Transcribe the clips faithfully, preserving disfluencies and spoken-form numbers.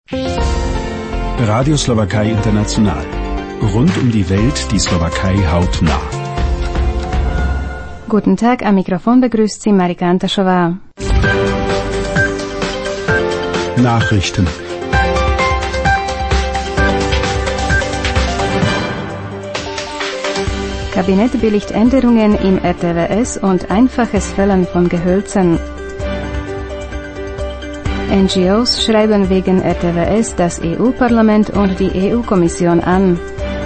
Radio Slowakei International. Rund um die Welt die Slowakei hautnah. Guten Tag, am Mikrofon begrüßt Sie Marika Antaschova. Nachrichten. Kabinett billigt Änderungen im R T W S und einfaches Fällen von Gehölzen. N G Os schreiben wegen R T W S das E U-Parlament und die E U-Kommission an.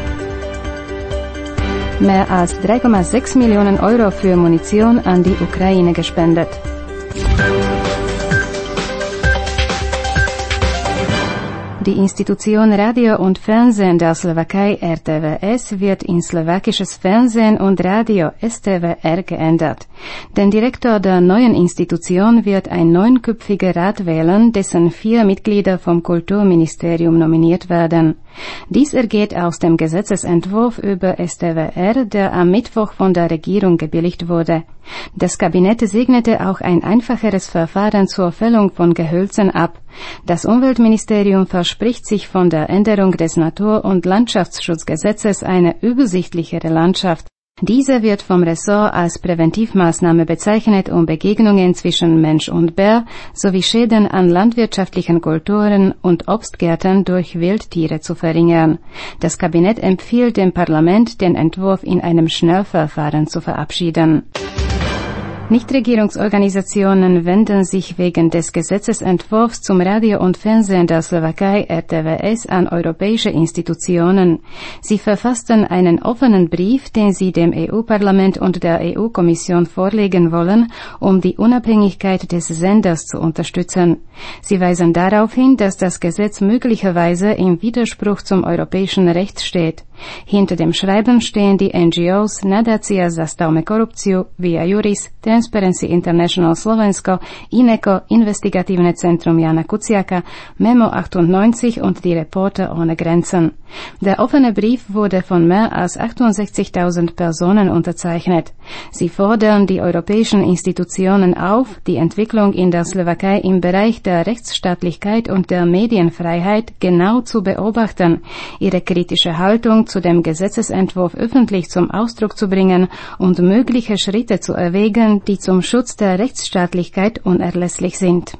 Mehr als drei Komma sechs Millionen Euro für Munition an die Ukraine gespendet. Die Institution Radio und Fernsehen der Slowakei R T W S wird in slowakisches Fernsehen und Radio S T W R geändert. Den Direktor der neuen Institution wird ein neunköpfiger Rat wählen, dessen vier Mitglieder vom Kulturministerium nominiert werden. Dies ergeht aus dem Gesetzesentwurf über S T W R, der am Mittwoch von der Regierung gebilligt wurde. Das Kabinett segnete auch ein einfacheres Verfahren zur Fällung von Gehölzen ab. Das Umweltministerium verspricht sich von der Änderung des Natur- und Landschaftsschutzgesetzes eine übersichtlichere Landschaft. Diese wird vom Ressort als Präventivmaßnahme bezeichnet, um Begegnungen zwischen Mensch und Bär sowie Schäden an landwirtschaftlichen Kulturen und Obstgärten durch Wildtiere zu verringern. Das Kabinett empfiehlt dem Parlament, den Entwurf in einem Schnellverfahren zu verabschieden. Nichtregierungsorganisationen wenden sich wegen des Gesetzesentwurfs zum Radio und Fernsehen der Slowakei R T W S an europäische Institutionen. Sie verfassten einen offenen Brief, den sie dem E U-Parlament und der E U-Kommission vorlegen wollen, um die Unabhängigkeit des Senders zu unterstützen. Sie weisen darauf hin, dass das Gesetz möglicherweise im Widerspruch zum europäischen Recht steht. Hinter dem Schreiben stehen die N G Os Nadacija za stavme korupciju, Via Juris, Transparency International Slovensko, INECO, Investigativne Centrum Jana Kuciaka, Memo achtundneunzig und die Reporter ohne Grenzen. Der offene Brief wurde von mehr als achtundsechzigtausend Personen unterzeichnet. Sie fordern die europäischen Institutionen auf, die Entwicklung in der Slowakei im Bereich der Rechtsstaatlichkeit und der Medienfreiheit genau zu beobachten, ihre kritische Haltung zu dem Gesetzesentwurf öffentlich zum Ausdruck zu bringen und mögliche Schritte zu erwägen, die zum Schutz der Rechtsstaatlichkeit unerlässlich sind.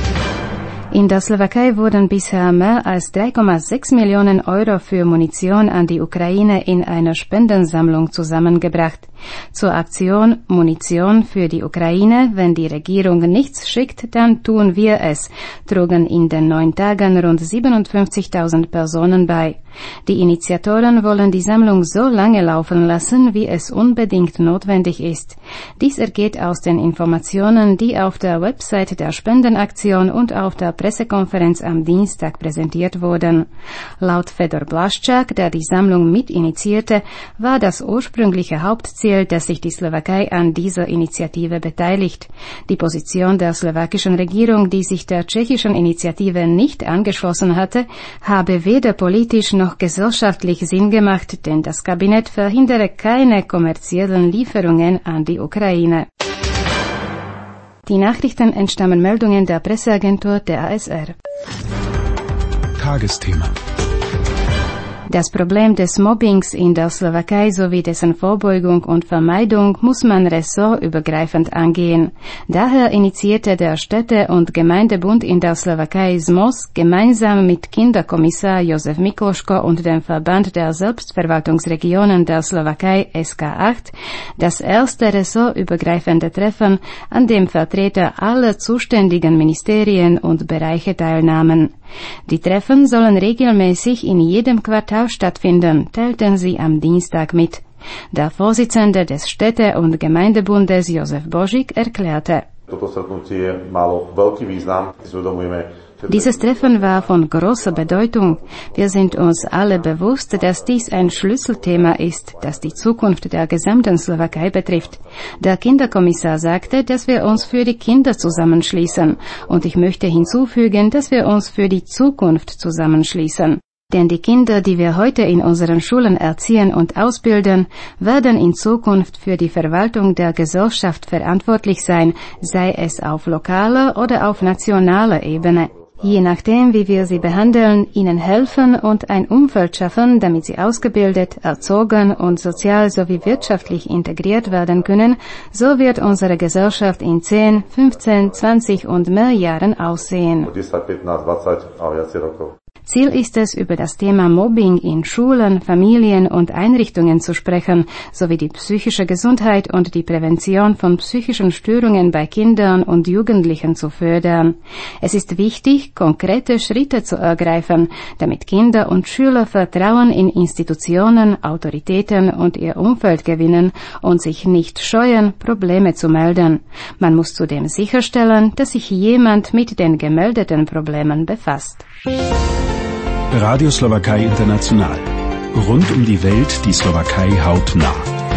In der Slowakei wurden bisher mehr als drei Komma sechs Millionen Euro für Munition an die Ukraine in einer Spendensammlung zusammengebracht. Zur Aktion Munition für die Ukraine, wenn die Regierung nichts schickt, dann tun wir es, trugen in den neun Tagen rund siebenundfünfzigtausend Personen bei. Die Initiatoren wollen die Sammlung so lange laufen lassen, wie es unbedingt notwendig ist. Dies ergeht aus den Informationen, die auf der Website der Spendenaktion und auf der Pressekonferenz am Dienstag präsentiert wurden. Laut Fedor Blaschak, der die Sammlung mitinitiierte, war das ursprüngliche Hauptziel, dass sich die Slowakei an dieser Initiative beteiligt. Die Position der slowakischen Regierung, die sich der tschechischen Initiative nicht angeschlossen hatte, habe weder politisch noch gesellschaftlich Sinn gemacht, denn das Kabinett verhindere keine kommerziellen Lieferungen an die Ukraine. Die Nachrichten entstammen Meldungen der Presseagentur der A S R. Tagesthema. Das Problem des Mobbings in der Slowakei sowie dessen Vorbeugung und Vermeidung muss man ressortübergreifend angehen. Daher initiierte der Städte- und Gemeindebund in der Slowakei S M O S gemeinsam mit Kinderkommissar Josef Mikloško und dem Verband der Selbstverwaltungsregionen der Slowakei S K acht das erste ressortübergreifende Treffen, an dem Vertreter aller zuständigen Ministerien und Bereiche teilnahmen. Die Treffen sollen regelmäßig in jedem Quartal stattfinden, teilten sie am Dienstag mit. Der Vorsitzende des Städte- und Gemeindebundes Josef Božík erklärte: Dieses Treffen war von großer Bedeutung. Wir sind uns alle bewusst, dass dies ein Schlüsselthema ist, das die Zukunft der gesamten Slowakei betrifft. Der Kinderkommissar sagte, dass wir uns für die Kinder zusammenschließen. Und ich möchte hinzufügen, dass wir uns für die Zukunft zusammenschließen. Denn die Kinder, die wir heute in unseren Schulen erziehen und ausbilden, werden in Zukunft für die Verwaltung der Gesellschaft verantwortlich sein, sei es auf lokaler oder auf nationaler Ebene. je nachdem, wie wir sie behandeln, ihnen helfen und ein Umfeld schaffen, damit sie ausgebildet, erzogen und sozial sowie wirtschaftlich integriert werden können, so wird unsere Gesellschaft in zehn, fünfzehn, zwanzig und mehr Jahren aussehen. Ziel ist es, über das Thema Mobbing in Schulen, Familien und Einrichtungen zu sprechen, sowie die psychische Gesundheit und die Prävention von psychischen Störungen bei Kindern und Jugendlichen zu fördern. Es ist wichtig, konkrete Schritte zu ergreifen, damit Kinder und Schüler Vertrauen in Institutionen, Autoritäten und ihr Umfeld gewinnen und sich nicht scheuen, Probleme zu melden. Man muss zudem sicherstellen, dass sich jemand mit den gemeldeten Problemen befasst. Radio Slowakei International. Rund um die Welt die Slowakei hautnah.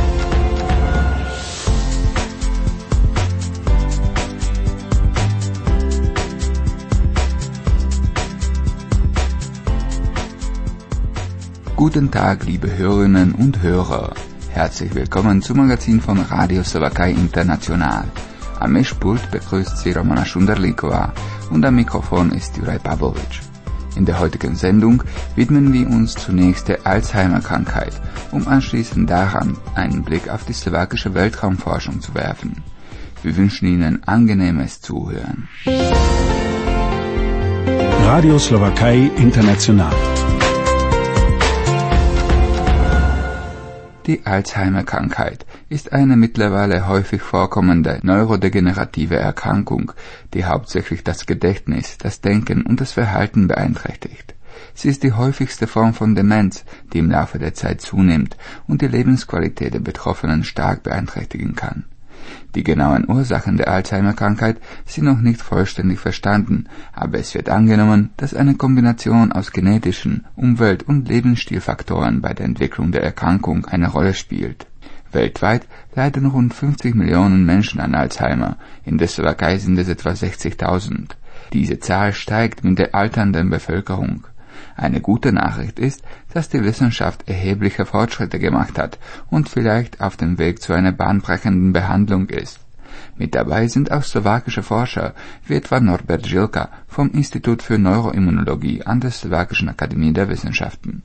Guten Tag, liebe Hörerinnen und Hörer. Herzlich willkommen zum Magazin von Radio Slowakei International. Am Mischpult begrüßt Sie Romana Šunderlíková und am Mikrofon ist Juraj Pavlović. In der heutigen Sendung widmen wir uns zunächst der Alzheimer-Krankheit, um anschließend daran einen Blick auf die slowakische Weltraumforschung zu werfen. Wir wünschen Ihnen angenehmes Zuhören. Radio Slowakei International. Die Alzheimer-Krankheit ist eine mittlerweile häufig vorkommende neurodegenerative Erkrankung, die hauptsächlich das Gedächtnis, das Denken und das Verhalten beeinträchtigt. Sie ist die häufigste Form von Demenz, die im Laufe der Zeit zunimmt und die Lebensqualität der Betroffenen stark beeinträchtigen kann. Die genauen Ursachen der Alzheimer-Krankheit sind noch nicht vollständig verstanden, aber es wird angenommen, dass eine Kombination aus genetischen, Umwelt- und Lebensstilfaktoren bei der Entwicklung der Erkrankung eine Rolle spielt. Weltweit leiden rund fünfzig Millionen Menschen an Alzheimer, in der Slowakei sind es etwa sechzigtausend. Diese Zahl steigt mit der alternden Bevölkerung. Eine gute Nachricht ist, dass die Wissenschaft erhebliche Fortschritte gemacht hat und vielleicht auf dem Weg zu einer bahnbrechenden Behandlung ist. Mit dabei sind auch slowakische Forscher, wie etwa Norbert Žilka vom Institut für Neuroimmunologie an der Slowakischen Akademie der Wissenschaften.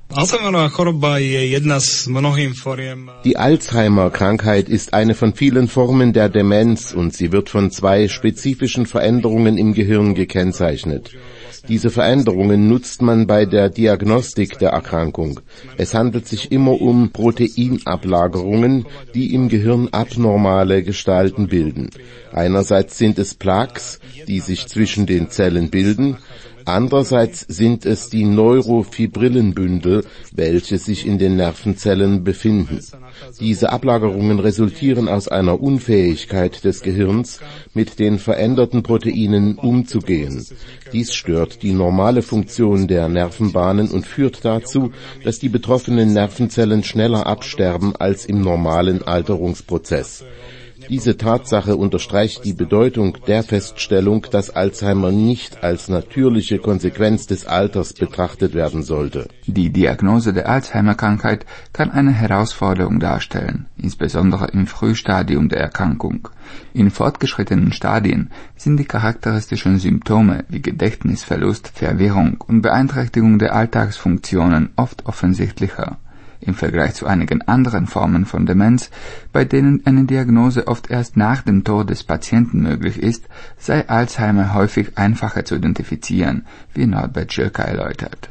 Die Alzheimer-Krankheit ist eine von vielen Formen der Demenz und sie wird von zwei spezifischen Veränderungen im Gehirn gekennzeichnet. Diese Veränderungen nutzt man bei der Diagnostik der Erkrankung. Es handelt sich immer um Proteinablagerungen, die im Gehirn abnormale Gestalten bilden. Einerseits sind es Plaques, die sich zwischen den Zellen bilden, andererseits sind es die Neurofibrillenbündel, welche sich in den Nervenzellen befinden. Diese Ablagerungen resultieren aus einer Unfähigkeit des Gehirns, mit den veränderten Proteinen umzugehen. Dies stört die normale Funktion der Nervenbahnen und führt dazu, dass die betroffenen Nervenzellen schneller absterben als im normalen Alterungsprozess. Diese Tatsache unterstreicht die Bedeutung der Feststellung, dass Alzheimer nicht als natürliche Konsequenz des Alters betrachtet werden sollte. Die Diagnose der Alzheimer-Krankheit kann eine Herausforderung darstellen, insbesondere im Frühstadium der Erkrankung. In fortgeschrittenen Stadien sind die charakteristischen Symptome wie Gedächtnisverlust, Verwirrung und Beeinträchtigung der Alltagsfunktionen oft offensichtlicher. Im Vergleich zu einigen anderen Formen von Demenz, bei denen eine Diagnose oft erst nach dem Tod des Patienten möglich ist, sei Alzheimer häufig einfacher zu identifizieren, wie Norbert Žilka erläutert.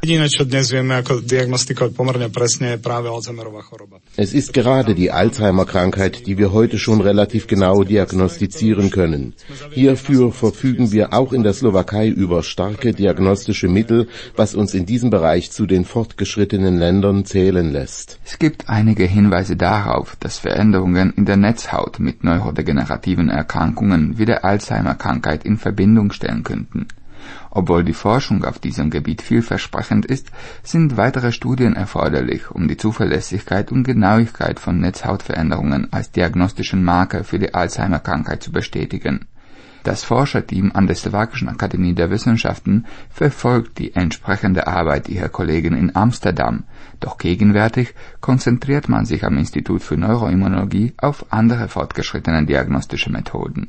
Es ist gerade die Alzheimer-Krankheit, die wir heute schon relativ genau diagnostizieren können. Hierfür verfügen wir auch in der Slowakei über starke diagnostische Mittel, was uns in diesem Bereich zu den fortgeschrittenen Ländern zählen lässt. Es gibt einige Hinweise darauf, dass Veränderungen in der Netzhaut mit neurodegenerativen Erkrankungen wie der Alzheimer-Krankheit in Verbindung stellen könnten. Obwohl die Forschung auf diesem Gebiet vielversprechend ist, sind weitere Studien erforderlich, um die Zuverlässigkeit und Genauigkeit von Netzhautveränderungen als diagnostischen Marker für die Alzheimer-Krankheit zu bestätigen. Das Forscherteam an der Slowakischen Akademie der Wissenschaften verfolgt die entsprechende Arbeit ihrer Kollegen in Amsterdam, doch gegenwärtig konzentriert man sich am Institut für Neuroimmunologie auf andere fortgeschrittene diagnostische Methoden.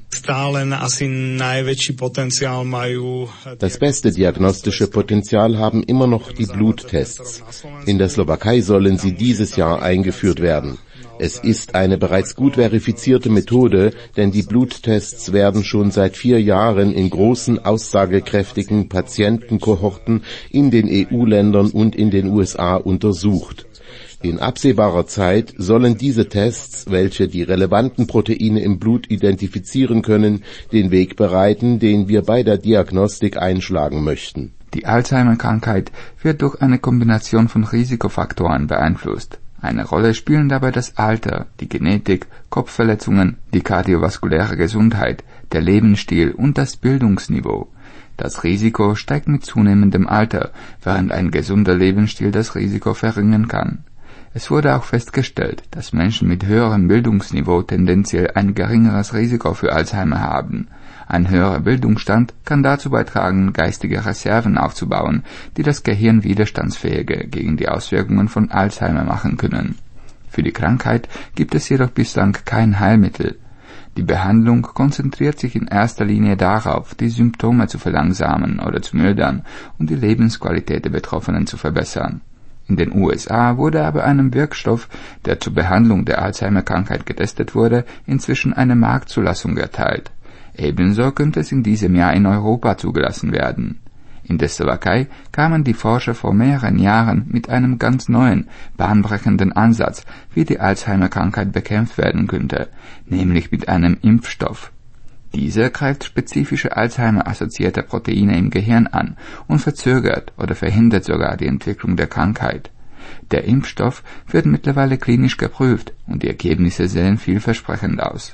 Das beste diagnostische Potenzial haben immer noch die Bluttests. In der Slowakei sollen sie dieses Jahr eingeführt werden. Es ist eine bereits gut verifizierte Methode, denn die Bluttests werden schon seit vier Jahren in großen, aussagekräftigen Patientenkohorten in den E U-Ländern und in den U S A untersucht. In absehbarer Zeit sollen diese Tests, welche die relevanten Proteine im Blut identifizieren können, den Weg bereiten, den wir bei der Diagnostik einschlagen möchten. Die Alzheimer-Krankheit wird durch eine Kombination von Risikofaktoren beeinflusst. Eine Rolle spielen dabei das Alter, die Genetik, Kopfverletzungen, die kardiovaskuläre Gesundheit, der Lebensstil und das Bildungsniveau. Das Risiko steigt mit zunehmendem Alter, während ein gesunder Lebensstil das Risiko verringern kann. Es wurde auch festgestellt, dass Menschen mit höherem Bildungsniveau tendenziell ein geringeres Risiko für Alzheimer haben. Ein höherer Bildungsstand kann dazu beitragen, geistige Reserven aufzubauen, die das Gehirn widerstandsfähiger gegen die Auswirkungen von Alzheimer machen können. Für die Krankheit gibt es jedoch bislang kein Heilmittel. Die Behandlung konzentriert sich in erster Linie darauf, die Symptome zu verlangsamen oder zu mildern und die Lebensqualität der Betroffenen zu verbessern. In den U S A wurde aber einem Wirkstoff, der zur Behandlung der Alzheimer-Krankheit getestet wurde, inzwischen eine Marktzulassung erteilt. Ebenso könnte es in diesem Jahr in Europa zugelassen werden. In der Slowakei kamen die Forscher vor mehreren Jahren mit einem ganz neuen, bahnbrechenden Ansatz, wie die Alzheimer-Krankheit bekämpft werden könnte, nämlich mit einem Impfstoff. Dieser greift spezifische Alzheimer-assoziierte Proteine im Gehirn an und verzögert oder verhindert sogar die Entwicklung der Krankheit. Der Impfstoff wird mittlerweile klinisch geprüft und die Ergebnisse sehen vielversprechend aus.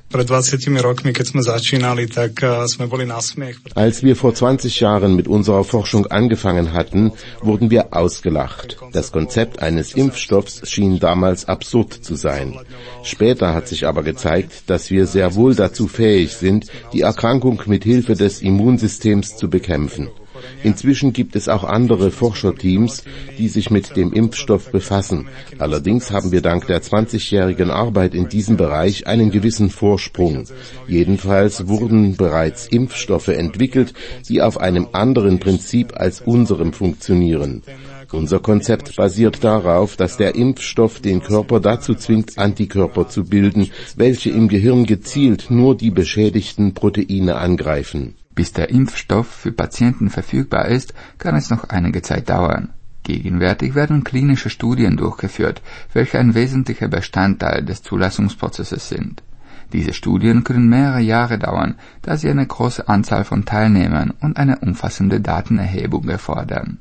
Als wir vor zwanzig Jahren mit unserer Forschung angefangen hatten, wurden wir ausgelacht. Das Konzept eines Impfstoffs schien damals absurd zu sein. Später hat sich aber gezeigt, dass wir sehr wohl dazu fähig sind, die Erkrankung mit Hilfe des Immunsystems zu bekämpfen. Inzwischen gibt es auch andere Forscherteams, die sich mit dem Impfstoff befassen. Allerdings haben wir dank der zwanzigjährigen Arbeit in diesem Bereich einen gewissen Vorsprung. Jedenfalls wurden bereits Impfstoffe entwickelt, die auf einem anderen Prinzip als unserem funktionieren. Unser Konzept basiert darauf, dass der Impfstoff den Körper dazu zwingt, Antikörper zu bilden, welche im Gehirn gezielt nur die beschädigten Proteine angreifen. Bis der Impfstoff für Patienten verfügbar ist, kann es noch einige Zeit dauern. Gegenwärtig werden klinische Studien durchgeführt, welche ein wesentlicher Bestandteil des Zulassungsprozesses sind. Diese Studien können mehrere Jahre dauern, da sie eine große Anzahl von Teilnehmern und eine umfassende Datenerhebung erfordern.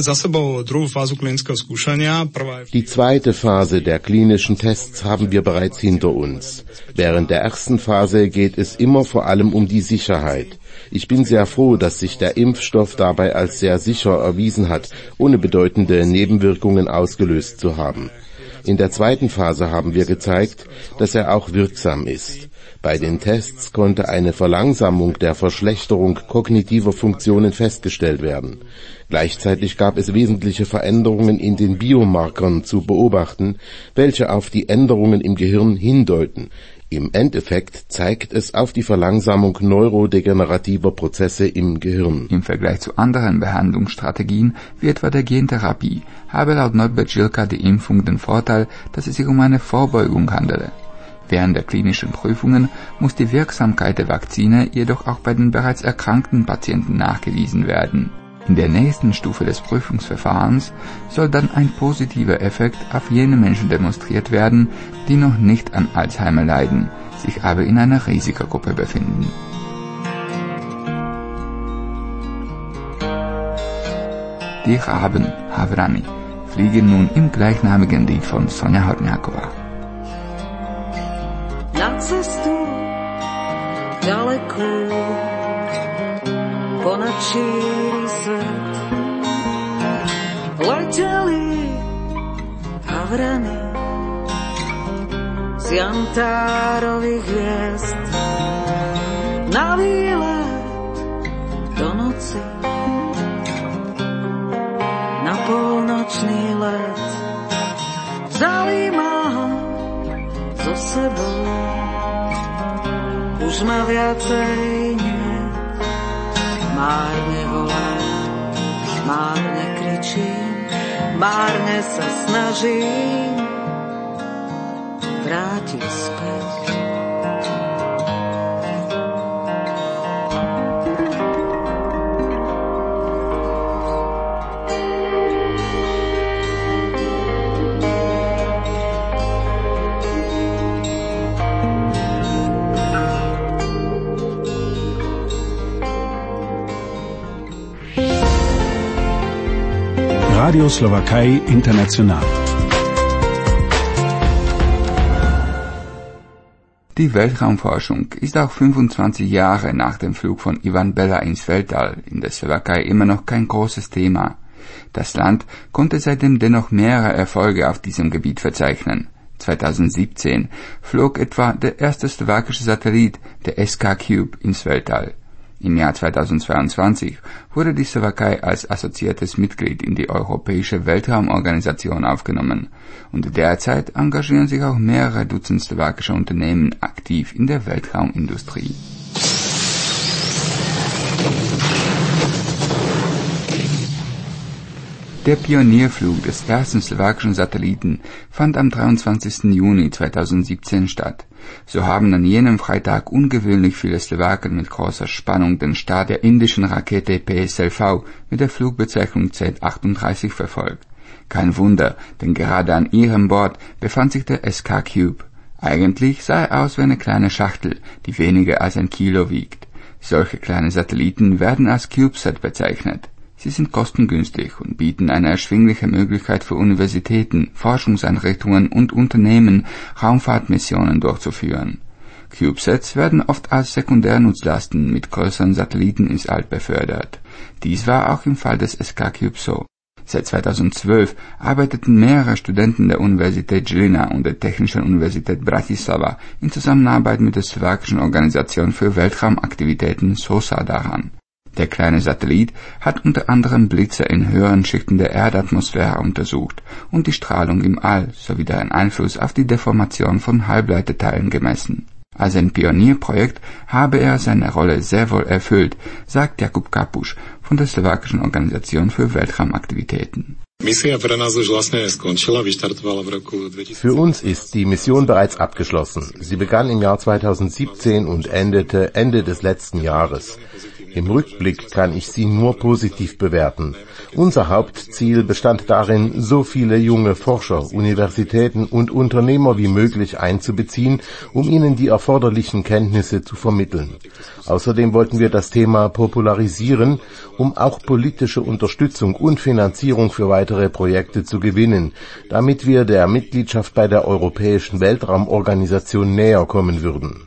Die zweite Phase der klinischen Tests haben wir bereits hinter uns. Während der ersten Phase geht es immer vor allem um die Sicherheit. Ich bin sehr froh, dass sich der Impfstoff dabei als sehr sicher erwiesen hat, ohne bedeutende Nebenwirkungen ausgelöst zu haben. In der zweiten Phase haben wir gezeigt, dass er auch wirksam ist. Bei den Tests konnte eine Verlangsamung der Verschlechterung kognitiver Funktionen festgestellt werden. Gleichzeitig gab es wesentliche Veränderungen in den Biomarkern zu beobachten, welche auf die Änderungen im Gehirn hindeuten. Im Endeffekt zeigt es auf die Verlangsamung neurodegenerativer Prozesse im Gehirn. Im Vergleich zu anderen Behandlungsstrategien, wie etwa der Gentherapie, habe laut Norbert-Jilka die Impfung den Vorteil, dass es sich um eine Vorbeugung handele. Während der klinischen Prüfungen muss die Wirksamkeit der Vakzine jedoch auch bei den bereits erkrankten Patienten nachgewiesen werden. In der nächsten Stufe des Prüfungsverfahrens soll dann ein positiver Effekt auf jene Menschen demonstriert werden, die noch nicht an Alzheimer leiden, sich aber in einer Risikogruppe befinden. Die Raben, Havrani, fliegen nun im gleichnamigen Lied von Sonja Horňáková. Na cestu ďalekú ponad šíri svet leteli havrany z jantárových hviezd na výlet na polnočný let. Vzali ma so sebou, už ma viacej nie. Márne volám, márne kričím, márne sa snažím vrátiť späť. Radio Slowakei International. Die Weltraumforschung ist auch fünfundzwanzig Jahre nach dem Flug von Ivan Bella ins Weltall in der Slowakei immer noch kein großes Thema. Das Land konnte seitdem dennoch mehrere Erfolge auf diesem Gebiet verzeichnen. zweitausendsiebzehn flog etwa der erste slowakische Satellit, der S K Cube, ins Weltall. Im Jahr zweitausendzweiundzwanzig wurde die Slowakei als assoziiertes Mitglied in die Europäische Weltraumorganisation aufgenommen und derzeit engagieren sich auch mehrere Dutzend slowakische Unternehmen aktiv in der Weltraumindustrie. Der Pionierflug des ersten slowakischen Satelliten fand am dreiundzwanzigsten Juni zweitausendsiebzehn statt. So haben an jenem Freitag ungewöhnlich viele Slowaken mit großer Spannung den Start der indischen Rakete P S L V mit der Flugbezeichnung Z achtunddreißig verfolgt. Kein Wunder, denn gerade an ihrem Bord befand sich der S K Cube. Eigentlich sah er aus wie eine kleine Schachtel, die weniger als ein Kilo wiegt. Solche kleine Satelliten werden als CubeSat bezeichnet. Sie sind kostengünstig und bieten eine erschwingliche Möglichkeit für Universitäten, Forschungseinrichtungen und Unternehmen, Raumfahrtmissionen durchzuführen. CubeSats werden oft als Sekundärnutzlasten mit größeren Satelliten ins All befördert. Dies war auch im Fall des S K Cube so. Seit zweitausendzwölf arbeiteten mehrere Studenten der Universität Žilina und der Technischen Universität Bratislava in Zusammenarbeit mit der slowakischen Organisation für Weltraumaktivitäten SOSA daran. Der kleine Satellit hat unter anderem Blitze in höheren Schichten der Erdatmosphäre untersucht und die Strahlung im All sowie deren Einfluss auf die Deformation von Halbleiterteilen gemessen. Als ein Pionierprojekt habe er seine Rolle sehr wohl erfüllt, sagt Jakub Kapuš von der slowakischen Organisation für Weltraumaktivitäten. Für uns ist die Mission bereits abgeschlossen. Sie begann im Jahr zweitausendsiebzehn und endete Ende des letzten Jahres. Im Rückblick kann ich sie nur positiv bewerten. Unser Hauptziel bestand darin, so viele junge Forscher, Universitäten und Unternehmer wie möglich einzubeziehen, um ihnen die erforderlichen Kenntnisse zu vermitteln. Außerdem wollten wir das Thema popularisieren, um auch politische Unterstützung und Finanzierung für weitere Projekte zu gewinnen, damit wir der Mitgliedschaft bei der Europäischen Weltraumorganisation näher kommen würden.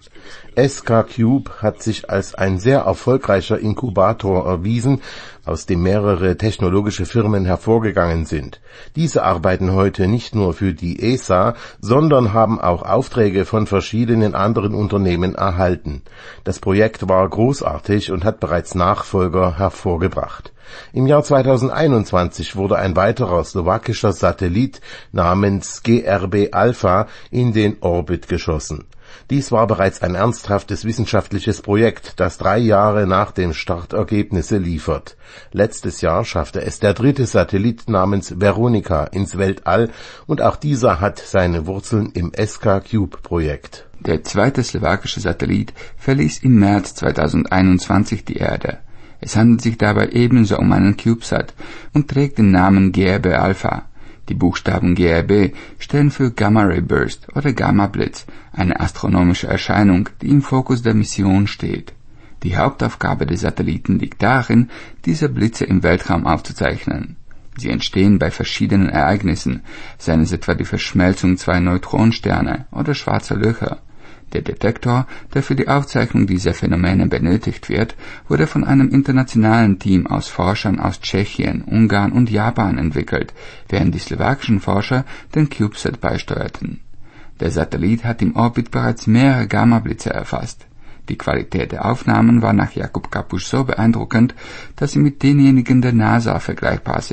S K Cube hat sich als ein sehr erfolgreicher Inkubator erwiesen, aus dem mehrere technologische Firmen hervorgegangen sind. Diese arbeiten heute nicht nur für die E S A, sondern haben auch Aufträge von verschiedenen anderen Unternehmen erhalten. Das Projekt war großartig und hat bereits Nachfolger hervorgebracht. Im Jahr zweitausendeinundzwanzig wurde ein weiterer slowakischer Satellit namens G R B Alpha in den Orbit geschossen. Dies war bereits ein ernsthaftes wissenschaftliches Projekt, das drei Jahre nach dem Start Ergebnisse liefert. Letztes Jahr schaffte es der dritte Satellit namens Veronica ins Weltall und auch dieser hat seine Wurzeln im S K Cube Projekt. Der zweite slowakische Satellit verließ im März zweitausendeinundzwanzig die Erde. Es handelt sich dabei ebenso um einen CubeSat und trägt den Namen G R B Alpha. Die Buchstaben G R B stehen für Gamma Ray Burst oder Gamma Blitz, eine astronomische Erscheinung, die im Fokus der Mission steht. Die Hauptaufgabe des Satelliten liegt darin, diese Blitze im Weltraum aufzuzeichnen. Sie entstehen bei verschiedenen Ereignissen, seien es etwa die Verschmelzung zweier Neutronensterne oder schwarzer Löcher. Der Detektor, der für die Aufzeichnung dieser Phänomene benötigt wird, wurde von einem internationalen Team aus Forschern aus Tschechien, Ungarn und Japan entwickelt, während die slowakischen Forscher den CubeSat beisteuerten. Der Satellit hat im Orbit bereits mehrere Gammablitze erfasst. Die Qualität der Aufnahmen war nach Jakub Kapuš so beeindruckend, dass sie mit denjenigen der NASA vergleichbar sind.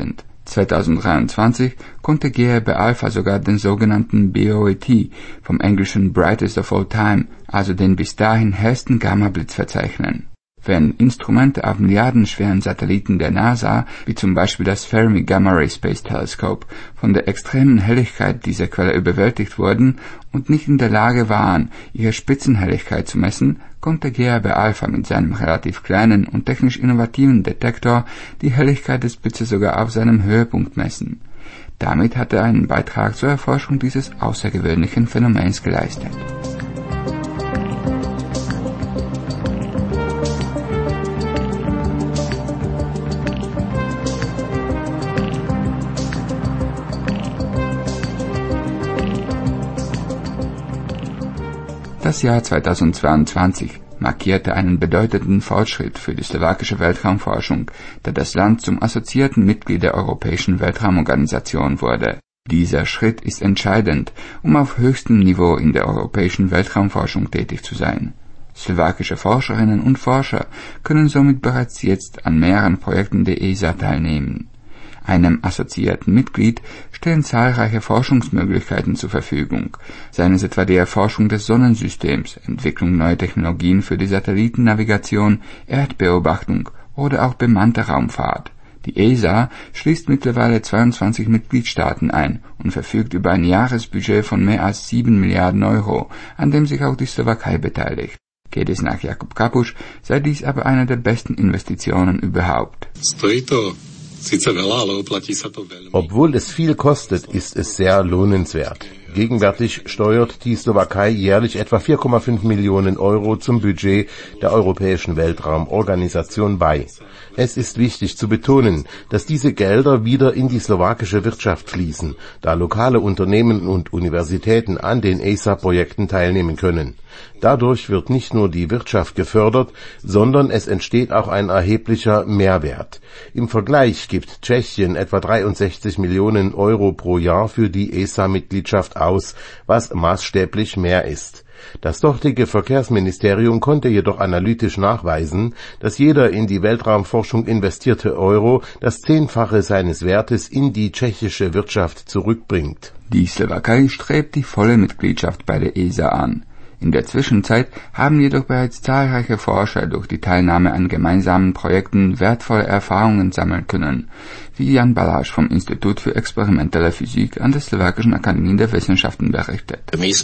zweitausenddreiundzwanzig konnte G R B Alpha sogar den sogenannten B O E T, vom englischen Brightest of All Time, also den bis dahin hellsten Gammablitz verzeichnen. Wenn Instrumente auf milliardenschweren Satelliten der NASA, wie zum Beispiel das Fermi Gamma Ray Space Telescope, von der extremen Helligkeit dieser Quelle überwältigt wurden und nicht in der Lage waren, ihre Spitzenhelligkeit zu messen, konnte G R B Alpha mit seinem relativ kleinen und technisch innovativen Detektor die Helligkeit des Blitzes sogar auf seinem Höhepunkt messen. Damit hat er einen Beitrag zur Erforschung dieses außergewöhnlichen Phänomens geleistet. Das Jahr zweitausendzweiundzwanzig markierte einen bedeutenden Fortschritt für die slowakische Weltraumforschung, da das Land zum assoziierten Mitglied der Europäischen Weltraumorganisation wurde. Dieser Schritt ist entscheidend, um auf höchstem Niveau in der europäischen Weltraumforschung tätig zu sein. Slowakische Forscherinnen und Forscher können somit bereits jetzt an mehreren Projekten der E S A teilnehmen. Einem assoziierten Mitglied stellen zahlreiche Forschungsmöglichkeiten zur Verfügung, seien es etwa die Erforschung des Sonnensystems, Entwicklung neuer Technologien für die Satellitennavigation, Erdbeobachtung oder auch bemannte Raumfahrt. Die E S A schließt mittlerweile zweiundzwanzig Mitgliedstaaten ein und verfügt über ein Jahresbudget von mehr als sieben Milliarden Euro, an dem sich auch die Slowakei beteiligt. Geht es nach Jakub Kapusch, sei dies aber eine der besten Investitionen überhaupt. Obwohl es viel kostet, ist es sehr lohnenswert. Gegenwärtig steuert die Slowakei jährlich etwa vier Komma fünf Millionen Euro zum Budget der Europäischen Weltraumorganisation bei. Es ist wichtig zu betonen, dass diese Gelder wieder in die slowakische Wirtschaft fließen, da lokale Unternehmen und Universitäten an den E S A-Projekten teilnehmen können. Dadurch wird nicht nur die Wirtschaft gefördert, sondern es entsteht auch ein erheblicher Mehrwert. Im Vergleich gibt Tschechien etwa dreiundsechzig Millionen Euro pro Jahr für die E S A-Mitgliedschaft aus, was maßstäblich mehr ist. Das dortige Verkehrsministerium konnte jedoch analytisch nachweisen, dass jeder in die Weltraumforschung investierte Euro das Zehnfache seines Wertes in die tschechische Wirtschaft zurückbringt. Die Slowakei strebt die volle Mitgliedschaft bei der E S A an. In der Zwischenzeit haben jedoch bereits zahlreiche Forscher durch die Teilnahme an gemeinsamen Projekten wertvolle Erfahrungen sammeln können, wie Jan Balázs vom Institut für experimentelle Physik an der Slowakischen Akademie der Wissenschaften berichtet.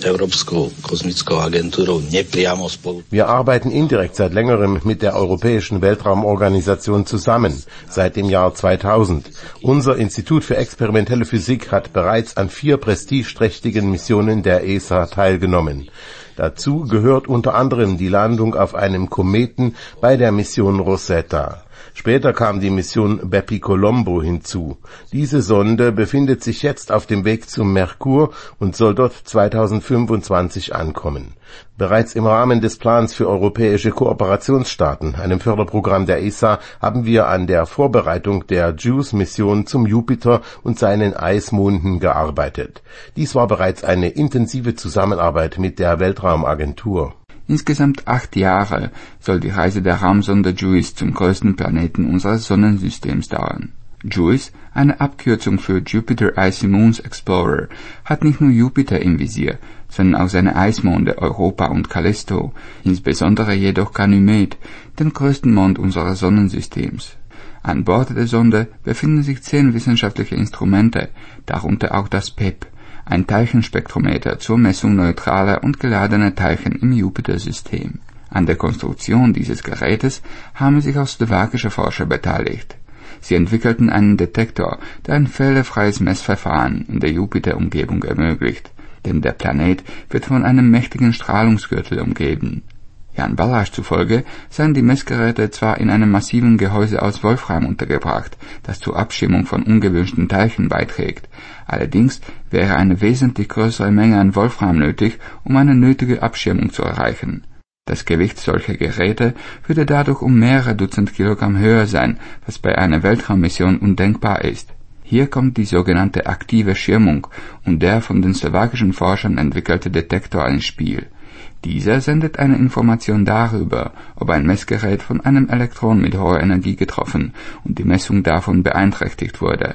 Wir arbeiten indirekt seit längerem mit der Europäischen Weltraumorganisation zusammen, seit dem Jahr zweitausend. Unser Institut für experimentelle Physik hat bereits an vier prestigeträchtigen Missionen der E S A teilgenommen. Dazu gehört unter anderem die Landung auf einem Kometen bei der Mission Rosetta. Später kam die Mission Bepi-Colombo hinzu. Diese Sonde befindet sich jetzt auf dem Weg zum Merkur und soll dort zweitausendfünfundzwanzig ankommen. Bereits im Rahmen des Plans für europäische Kooperationsstaaten, einem Förderprogramm der E S A, haben wir an der Vorbereitung der JUICE-Mission zum Jupiter und seinen Eismonden gearbeitet. Dies war bereits eine intensive Zusammenarbeit mit der Weltraumagentur. Insgesamt acht Jahre soll die Reise der Raumsonde JUICE zum größten Planeten unseres Sonnensystems dauern. JUICE, eine Abkürzung für Jupiter Icy Moons Explorer, hat nicht nur Jupiter im Visier, sondern auch seine Eismonde Europa und Callisto, insbesondere jedoch Ganymed, den größten Mond unseres Sonnensystems. An Bord der Sonde befinden sich zehn wissenschaftliche Instrumente, darunter auch das P E P, ein Teilchenspektrometer zur Messung neutraler und geladener Teilchen im Jupiter-System. An der Konstruktion dieses Gerätes haben sich auch slowakische Forscher beteiligt. Sie entwickelten einen Detektor, der ein fehlerfreies Messverfahren in der Jupiter-Umgebung ermöglicht, denn der Planet wird von einem mächtigen Strahlungsgürtel umgeben. Jan Balázs zufolge seien die Messgeräte zwar in einem massiven Gehäuse aus Wolfram untergebracht, das zur Abschirmung von ungewöhnten Teilchen beiträgt, allerdings wäre eine wesentlich größere Menge an Wolfram nötig, um eine nötige Abschirmung zu erreichen. Das Gewicht solcher Geräte würde dadurch um mehrere Dutzend Kilogramm höher sein, was bei einer Weltraummission undenkbar ist. Hier kommt die sogenannte aktive Schirmung und der von den slowakischen Forschern entwickelte Detektor ins Spiel. Dieser sendet eine Information darüber, ob ein Messgerät von einem Elektron mit hoher Energie getroffen und die Messung davon beeinträchtigt wurde.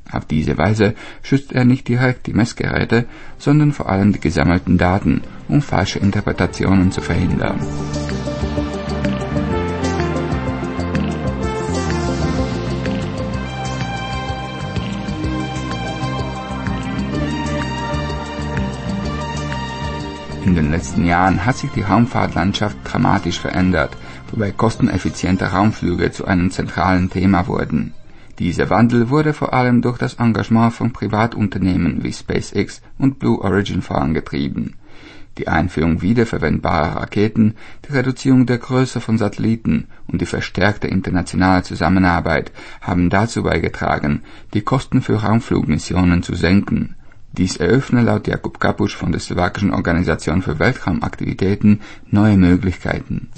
Auf diese Weise schützt er nicht direkt die Messgeräte, sondern vor allem die gesammelten Daten, um falsche Interpretationen zu verhindern. In den letzten Jahren hat sich die Raumfahrtlandschaft dramatisch verändert, wobei kosteneffiziente Raumflüge zu einem zentralen Thema wurden. Dieser Wandel wurde vor allem durch das Engagement von Privatunternehmen wie SpaceX und Blue Origin vorangetrieben. Die Einführung wiederverwendbarer Raketen, die Reduzierung der Größe von Satelliten und die verstärkte internationale Zusammenarbeit haben dazu beigetragen, die Kosten für Raumflugmissionen zu senken. Dies eröffne laut Jakub Kapusch von der slowakischen Organisation für Weltraumaktivitäten neue Möglichkeiten.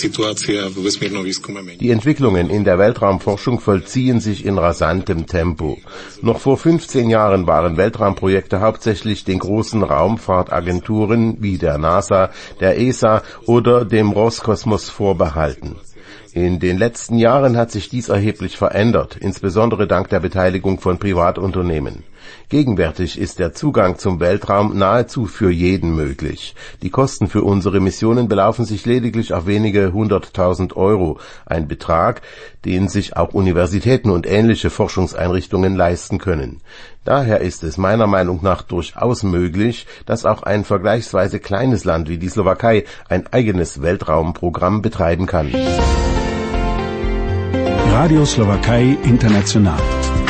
Die Entwicklungen in der Weltraumforschung vollziehen sich in rasantem Tempo. Noch vor fünfzehn Jahren waren Weltraumprojekte hauptsächlich den großen Raumfahrtagenturen wie der NASA, der E S A oder dem Roskosmos vorbehalten. In den letzten Jahren hat sich dies erheblich verändert, insbesondere dank der Beteiligung von Privatunternehmen. Gegenwärtig ist der Zugang zum Weltraum nahezu für jeden möglich. Die Kosten für unsere Missionen belaufen sich lediglich auf wenige hunderttausend Euro, ein Betrag, den sich auch Universitäten und ähnliche Forschungseinrichtungen leisten können. Daher ist es meiner Meinung nach durchaus möglich, dass auch ein vergleichsweise kleines Land wie die Slowakei ein eigenes Weltraumprogramm betreiben kann. Radio Slowakei International.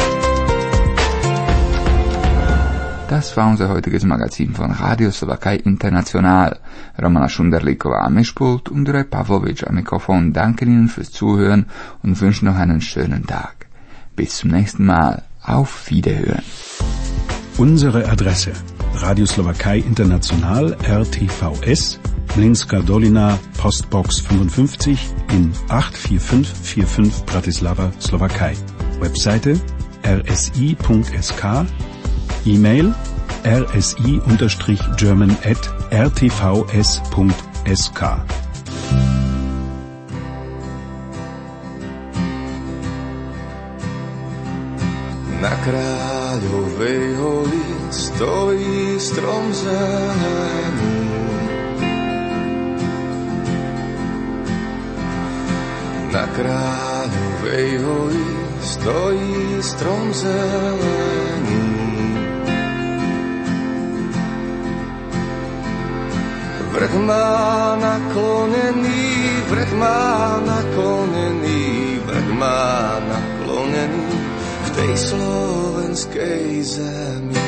Das war unser heutiges Magazin von Radio Slowakei International. Romana Šunderlíková am Mischpult und Juraj Pavlovič am Mikrofon danken Ihnen fürs Zuhören und wünschen noch einen schönen Tag. Bis zum nächsten Mal. Auf Wiederhören. Unsere Adresse: Radio Slowakei International R T V S, Mlynska Dolina, Postbox fünfundfünfzig in acht vier fünf vier fünf Bratislava, Slowakei. Webseite r s i punkt s k, E-Mail r s i German at r t v s punkt s k. Na Kráľovej holi stojí strom zelený. Na Kráľovej holi stojí strom zelený. Vrch má naklonený, vrch má naklonený, vrch má naklonený v tej slovenskej zemi.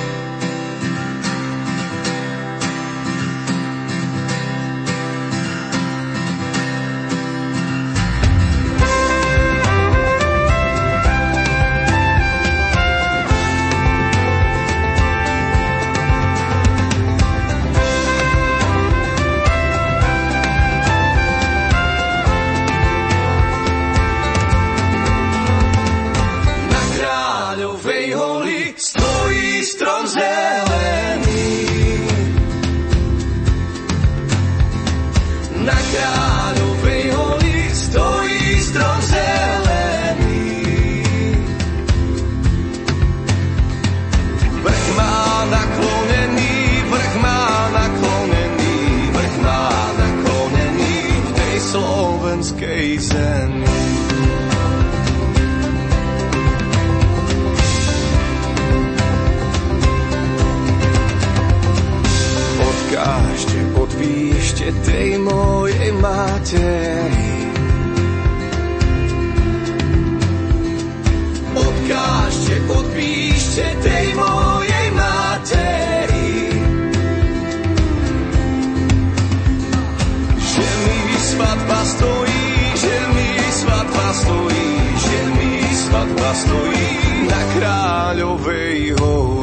Odpíšte tej mojej materi. Odkážte, odpíšte tej mojej materi. Že mi svadba stojí, že mi svadba stojí, že mi svadba stojí na Kráľovej hori.